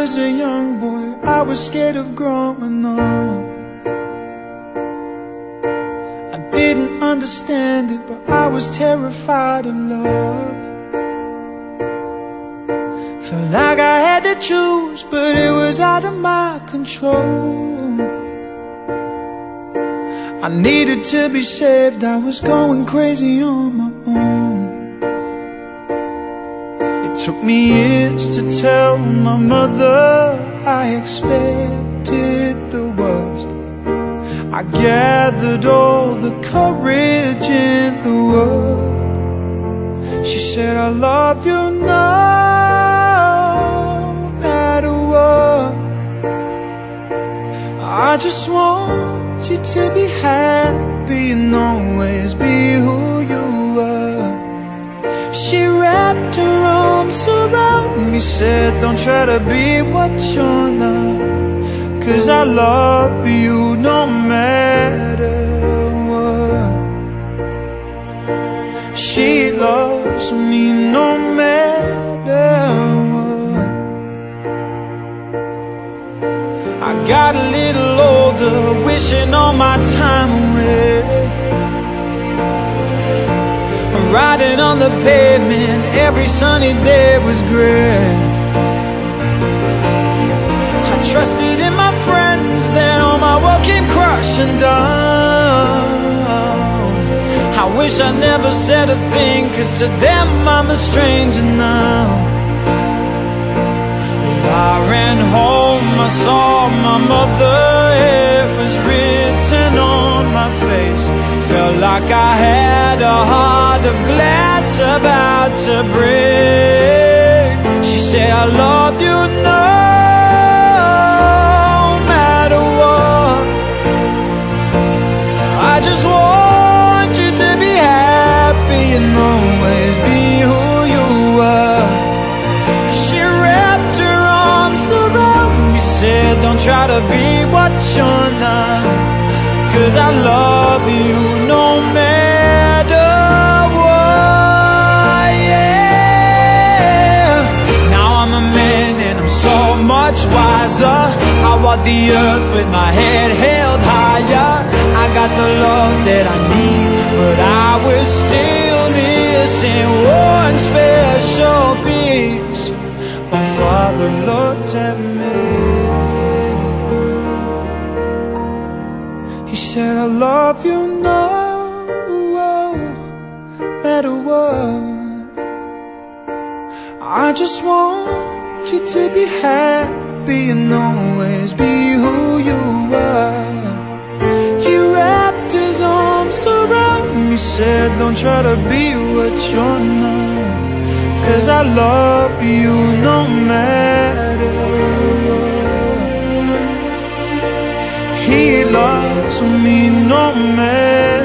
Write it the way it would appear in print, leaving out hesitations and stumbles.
was a young boy, I was scared of growing up. I didn't understand it, but I was terrified of love. Felt like I had to choose, but it was out of my control. I needed to be saved, I was going crazy on my own. It took me years to tell my mother I expected the worst. I gathered all the courage in the world. She said, I love you no matter what. I just want you to be happy and always be who you are. She wrapped her arms around me, said, don't try to be what you're not, 'cause I love you no matter what. She loves me no matter what. I got a little older, wishing all my time away, riding on the pavement, every sunny day was great. I trusted in my friends, then all my world came crashing down. I wish I never said a thing, 'cause to them I'm a stranger now. I ran home, I saw my mother, it was written on my face. Felt like I had a heart of glass about to break. She said, I love you no matter what. I just want you to be happy and always be who you are. She wrapped her arms around me, said, don't try to be what you're not, 'cause I love you no matter what, yeah. Now I'm a man and I'm so much wiser. I walk the earth with my head held higher. I got the love that I need, but I was still missing one special piece. My Father looked at me, he said, I love you no matter what. I just want you to be happy and always be who you are. He wrapped his arms around me, said, don't try to be what you're not, 'cause I love you no matter what. He loves me no matter